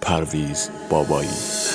پرویز بابایی.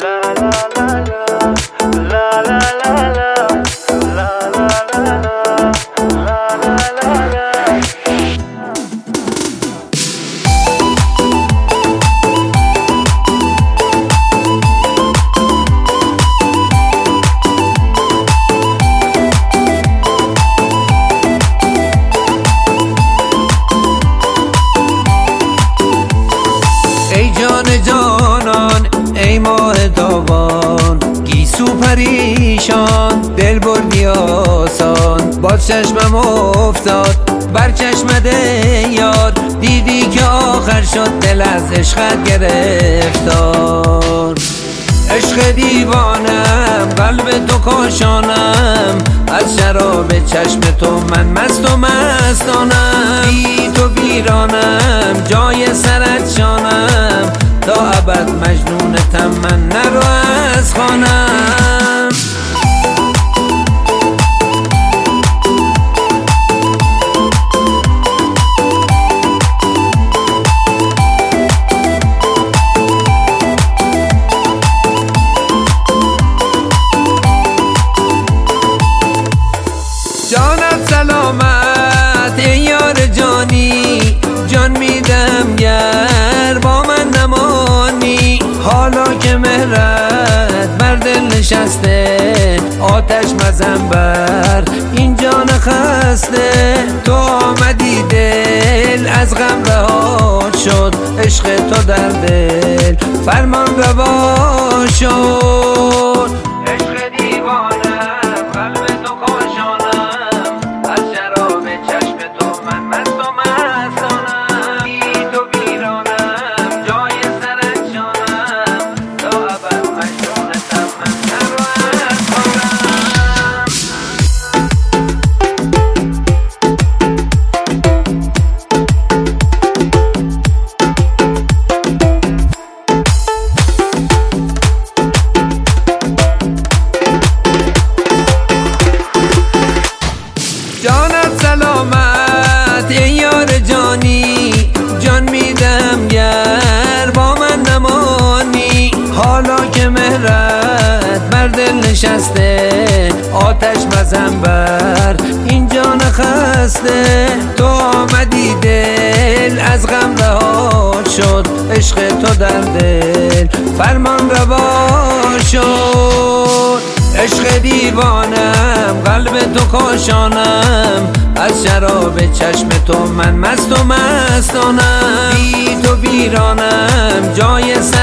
ای جان جانان ای ماه تابان، گیسو پریشان دل بردی آسان. باز چشمم افتاد بر چشمت یار، دیدی که آخر شد دل از عشقت گرفتار. عشق دیوانم قلب تو کاشانم، از شراب چشم تو من مست و مستانم. بی تو ویرانم جای سرت شانم، تا ابد مجنونتم من نرو از خانم. جانت سلامت ای یار جانی، جان میدم گر با من نمانی. حالا که مهرت بر دل نشسته، آتش مزن بر این جان خسته. تو آمدی دل از غم رها شد، عشق تو در دل فرمان روا شد. عشق دیوانم قلب تو کاشانم، از شراب چشم تو من مست و مستانم. بی تو ویرانم جای سرت شانم، تا ابد مجنونتم من نرو از خانم. جانت سلامت ای یار جانی، جان میدم گر با من نمانی. حالا که مهرت بر دل نشسته، آتش مزن بر این جان خسته. تو آمدی دل از غم رها شد، عشق تو در دل فرمان روا شد. عشق دیوانم قلب تو کاشانم، از شراب چشم تو من مست و مستانم. بی تو ویرانم جای